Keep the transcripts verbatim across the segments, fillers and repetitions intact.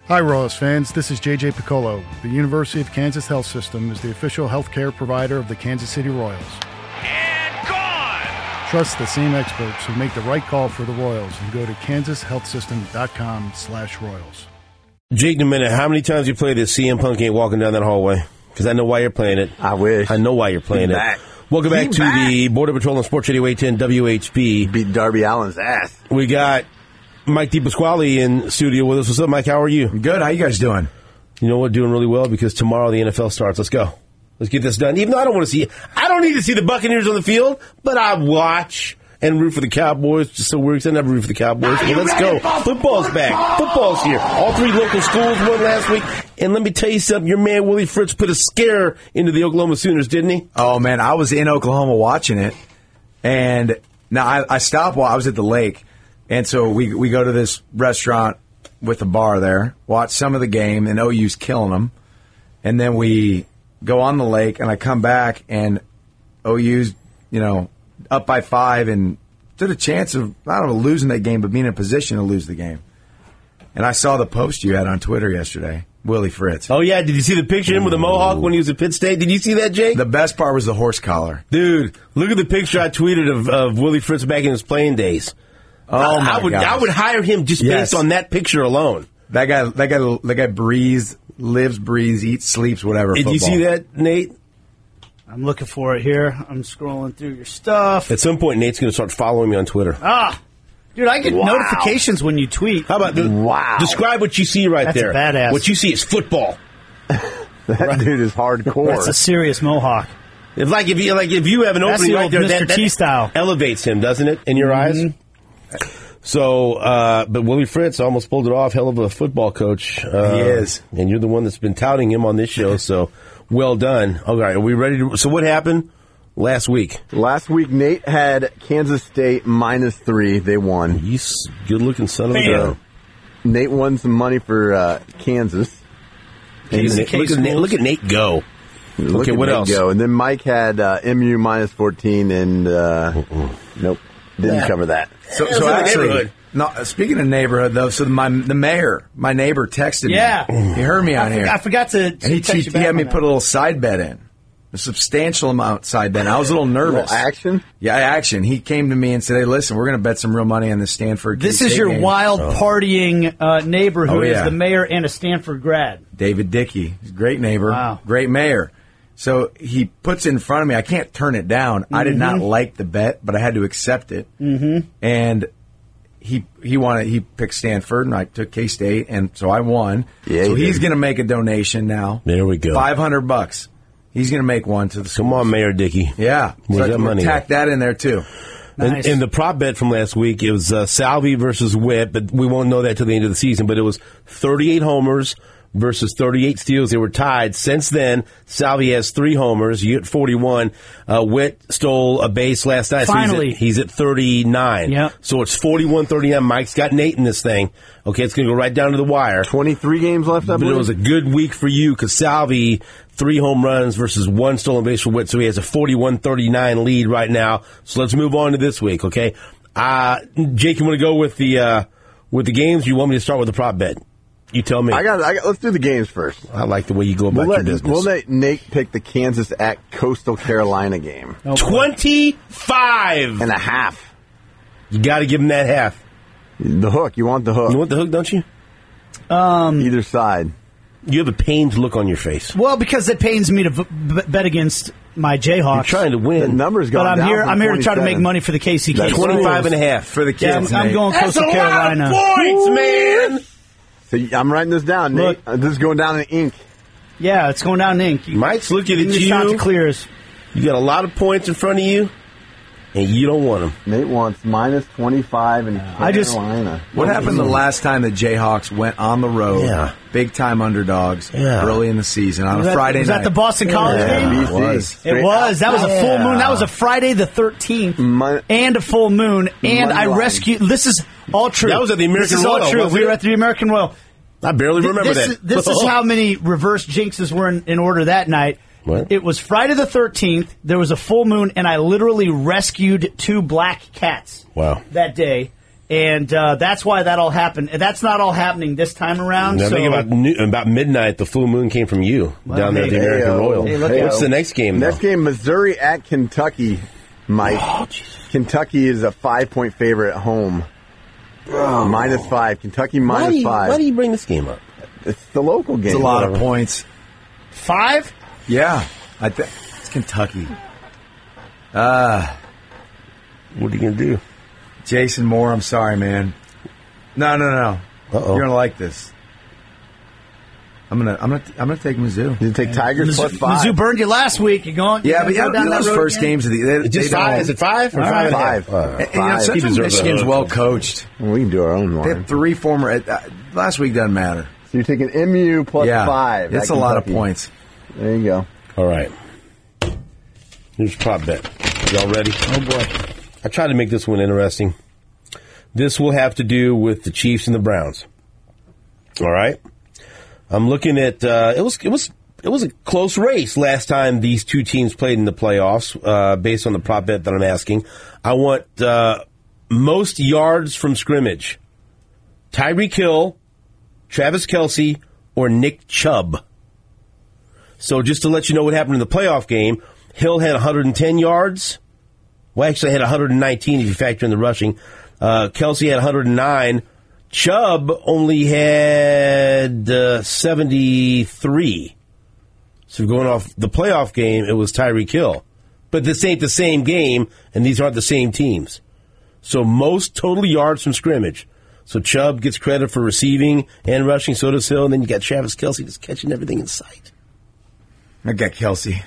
Hi, Royals fans. This is J J Piccolo. The University of Kansas Health System is the official healthcare provider of the Kansas City Royals. And gone! Trust the same experts who make the right call for the Royals and go to kansas health system dot com slash royals. Jake, in a minute, how many times you play this C M Punk ain't walking down that hallway? Because I know why you're playing it. I wish. I know why you're playing He's it. Back. Welcome back He's to back. the Border Patrol on Sports Radio eight ten W H B. Beat Darby Allin's ass. We got Mike DePasquale in studio with us. What's up, Mike? How are you? Good. How you guys doing? You know what? Doing really well because tomorrow the N F L starts. Let's go. Let's get this done. Even though I don't want to see I don't need to see the Buccaneers on the field, but I watch and root for the Cowboys. Just so we're excited to root for the Cowboys. So let's go. Football's back. Football's here. All three local schools won last week. And let me tell you something. Your man Willie Fritz put a scare into the Oklahoma Sooners, didn't he? Oh, man. I was in Oklahoma watching it. And now I, I stopped while I was at the lake. And so we we go to this restaurant with a bar there, watch some of the game, and O U's killing them. And then we go on the lake, and I come back, and O U's, you know, up by five and stood a chance of, I don't know, losing that game, but being in a position to lose the game. And I saw the post you had on Twitter yesterday, Willie Fritz. Oh, yeah. Did you see the picture of him with a mohawk when he was at Pitt State? Did you see that, Jake? The best part was the horse collar. Dude, look at the picture I tweeted of, of Willie Fritz back in his playing days. Oh, I, my I would gosh. I would hire him just Yes. based on that picture alone. That guy, that guy, that guy breathes, lives, breathes, eats, sleeps, whatever. Did football. you see that, Nate? I'm looking for it here. I'm scrolling through your stuff. At some point, Nate's going to start following me on Twitter. Ah, dude, I get Wow. notifications when you tweet. How about the, Wow. describe what you see right That's there? badass. What you see is football. That dude is hardcore. That's a serious mohawk. It's like if you like if you have an That's opening the right old there, Mister that, that T style. elevates him, doesn't it, in your Mm-hmm. eyes? So, uh, but Willie Fritz almost pulled it off. Hell of a football coach. Uh, He is. And you're the one that's been touting him on this show, so well done. All right, are we ready to... So what happened last week? Last week, Nate had Kansas State minus three. They won. You s- good-looking son of a Bam. gun. Nate won some money for uh, Kansas. Look at, Nate, look, at Nate, look at Nate go. Look Okay, at what Nate else? Go. And then Mike had uh, M U minus fourteen, and uh, nope, didn't Yeah. cover that. So, Yeah, it's so in the actually, neighborhood. no, speaking of neighborhood, though, so my the mayor, my neighbor texted Yeah. me. He heard me on I, here. forgot, I forgot to. and he, text he, you he back had me on put a that. little side bet in. A substantial amount side bet. I was a little nervous. Little action? Yeah, action. He came to me and said, hey, listen, we're going to bet some real money on the Stanford This K-State is your game. wild partying uh, neighbor who Oh, is yeah. the mayor and a Stanford grad. David Dickey. He's a great neighbor. Wow. Great mayor. So he puts it in front of me. I can't turn it down. I did not like the bet, but I had to accept it. Mm-hmm. And he he wanted he picked Stanford, and I took K-State, and so I won. Yeah, so you he's did. going to make a donation now. There we go. Five hundred bucks. He's going to make one to the Come on, Mayor Dickey. Yeah. Where's so I that can money tack that in there too. Nice. And, and the prop bet from last week, it was uh, Salvi versus Witt, but we won't know that till the end of the season. But it was thirty-eight homers versus thirty-eight steals. They were tied. Since then, Salvi has three homers. You get forty-one. Uh, Witt stole a base last night. Finally. So he's, at, he's at thirty-nine. Yep. So it's forty-one thirty-nine. Mike's got Nate in this thing. Okay, it's going to go right down to the wire. Twenty-three games left. I But believe. it was a good week for you because Salvi, three home runs versus one stolen base for Witt, so he has a forty-one thirty-nine lead right now. So let's move on to this week, okay? Uh, Jake, you want to go with the uh, with the games? Or you want me to start with the prop bet? You tell me. I got. I got. Let's do the games first. I like the way you go about We'll your let, business. we'll let Nate pick the Kansas at Coastal Carolina game. twenty-five And a half. You got to give him that half. The hook. You want the hook. You want the hook, don't you? Either side. You have a pained look on your face. Well, because it pains me to v- b- bet against my Jayhawks. You're trying to The win. number's gone but I'm down here. from I'm here to try to make twenty-seven. money for the K C K. That's schools. twenty-five and a half. For the kids, Yeah, I'm, I'm Nate. going That's Coastal a lot Carolina. of points, man. So I'm writing this down, Nate. Look. Uh, this is going down in ink. Yeah, it's going down in ink. You, Mike's looking give at me a shot to you. clears. You got a lot of points in front of you, and you don't want them. Nate wants minus twenty-five in I just- Carolina. What happened the last time the Jayhawks went on the road, Yeah. big time underdogs, Yeah. early in the season on Was a that, Friday was night? that the Boston College Yeah, game? B It C. was. It Straight was. That was a full Yeah. moon. That was a Friday the thirteenth Mon- and a full moon. And I Money line. rescued. This is all true. That was at the American This is all Royal, true. wasn't We were it? at the American Royal. I barely Th- remember this that. Is, this is how many reverse jinxes were in, in order that night. What? It was Friday the thirteenth. There was a full moon, and I literally rescued two black cats Wow. that day. And uh, that's why that all happened. That's not all happening this time around. Now so. think about new, about midnight. The full moon came from you Well, down there at the hey, American hey, Royal. hey, look What's out. the next game? Next though? game, Missouri at Kentucky, Mike. Oh, Kentucky is a five-point favorite at home. Minus five. Kentucky why, minus do you, five. why do you bring this game up? It's the local game. It's a lot of points. Five? Yeah, I think it's Kentucky. What are you gonna do? Jason Moore, I'm sorry, man. No, no, no. Uh-oh. You're gonna like this. I'm gonna, I'm gonna, I'm gonna take Mizzou. You take Tigers plus Mizzou, five. Mizzou burned you last week. You going? Yeah, but you yeah, go down that those road first again? games of the they, It's just they five. don't- Is it five or All five? and a right. half? All right. And, you know, Five. He Central deserves Michigan's a- well coached. We can do our own They line. have three former. Uh, last week doesn't matter. So you're taking M U plus yeah, five. it's at a lot of Kentucky. points. There you go. All right. Here's prop bet. Y'all ready? Oh boy! I tried to make this one interesting. This will have to do with the Chiefs and the Browns. All right. I'm looking at. Uh, it was. It was. It was a close race last time these two teams played in the playoffs. Uh, based on the prop bet that I'm asking, I want uh, most yards from scrimmage. Tyreek Hill, Travis Kelce, or Nick Chubb. So just to let you know what happened in the playoff game, Hill had one hundred ten yards. Well, actually, had one hundred nineteen if you factor in the rushing. Uh, Kelce had one hundred nine. Chubb only had uh, seventy-three. So going off the playoff game, it was Tyreek Hill. But this ain't the same game, and these aren't the same teams. So most total yards from scrimmage. So Chubb gets credit for receiving and rushing, so does Hill, and then you got Travis Kelce just catching everything in sight. I got Kelsey.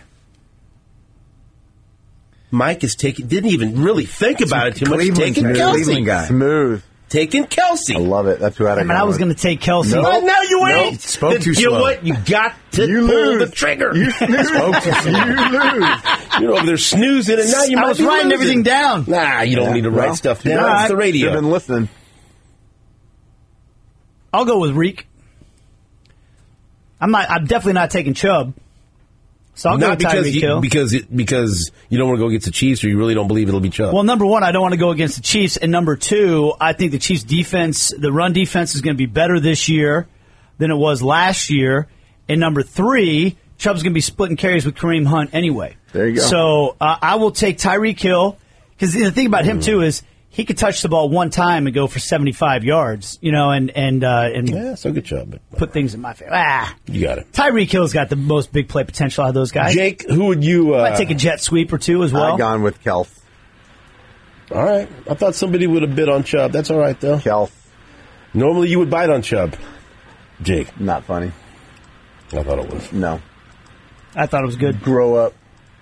Mike is taking, didn't even really think about it too much. Cleveland Taking guy. Cleveland Kelce. guy. Smooth. Taking I Kelce. love it. That's who I had. I mean, I was going to take Kelsey. No. Right now you Nope. ain't. Spoke Then too you know slow. what? You got to You pull lose. the trigger. You snooze. you lose. You're over there snoozing, and now you I might was be writing losing. everything down. Nah, you don't Yeah, need to well, write stuff you down. know, It's the radio. You've been listening. I'll go with Reek. I'm not. I'm definitely not taking Chubb. So I'll go Not with because Tyreek you, Hill. because it, because you don't want to go against the Chiefs, or you really don't believe it'll be Chubb. Well, number one, I don't want to go against the Chiefs, and number two, I think the Chiefs' defense, the run defense, is going to be better this year than it was last year. And number three, Chubb's going to be splitting carries with Kareem Hunt anyway. There you go. So uh, I will take Tyreek Hill, because the thing about him too is he could touch the ball one time and go for seventy-five yards, you know, and and uh, and yeah, so good job. But put things in my favor. Ah, you got it. Tyreek Hill's got the most big play potential out of those guys. Jake, who would you? Uh, I'd take a jet sweep or two as well. I've gone with Kels. all right. I thought somebody would have bid on Chubb. That's all right, though. Kels. Normally you would bite on Chubb. Jake, Not funny. I thought it was. No. I thought it was good. Grow up.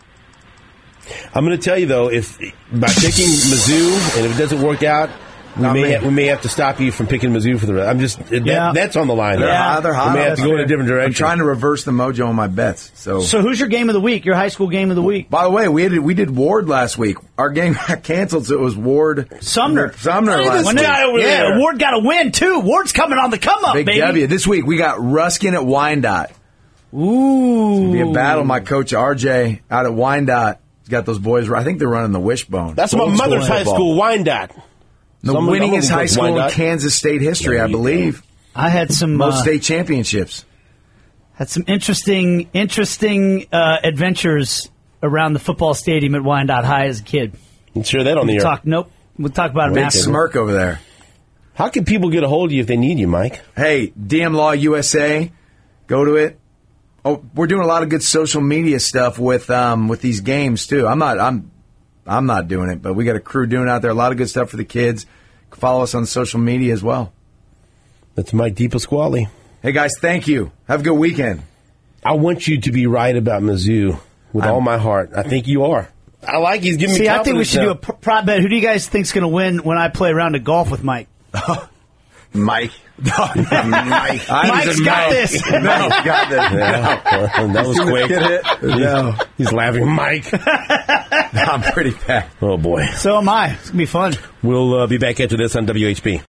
I'm going to tell you, though, if by picking Mizzou, and if it doesn't work out, we Not may me. ha- we may have to stop you from picking Mizzou for the rest. I'm just that, Yeah. that's on the line. They're there. hot. They're hot. We may have to go in a different direction. I'm trying to reverse the mojo on my bets. So, So who's your game of the week? Your high school game of the week? by the way, we had, we did Ward last week. Our game got canceled, so it was Ward Sumner. Sumner Hey, last this When week. guy over yeah, there. Ward got to win too. Ward's coming on the come up, Big baby. W. This week we got Ruskin at Wyandotte. Ooh, It'll be a battle. My coach R J out at Wyandotte. He's got those boys. I think they're running the Wishbone. That's my Old mother's school high football. school, Wyandotte. The Somebody- I'm winningest gonna high go school in Wyandotte. Kansas State history, There I you go. believe. I had some Most uh, state championships. had some interesting interesting uh, adventures around the football stadium at Wyandotte High as a kid. You share that on the air. Talk. Nope. We'll talk about it Big after. smirk over there. How can people get a hold of you if they need you, Mike? Hey, D M Law U S A, go to it. Oh, we're doing a lot of good social media stuff with um, with these games too. I'm not I'm I'm not doing it, but we got a crew doing it out there. A lot of good stuff for the kids. Follow us on social media as well. That's Mike DePasquale. Hey guys, thank you. Have a good weekend. I want you to be right about Mizzou with I'm- all my heart. I think you are. I like he's giving me See, I think we confidence should now. do a pr- prop bet. Who do you guys think's going to win when I play a round of golf with Mike? Mike. Mike. Mike's got this. No, got this. Yeah, that was quick. Get it? No, He's laughing. Mike. I'm pretty bad. Oh, boy. So am I. It's going to be fun. We'll uh, be back after this on W H B.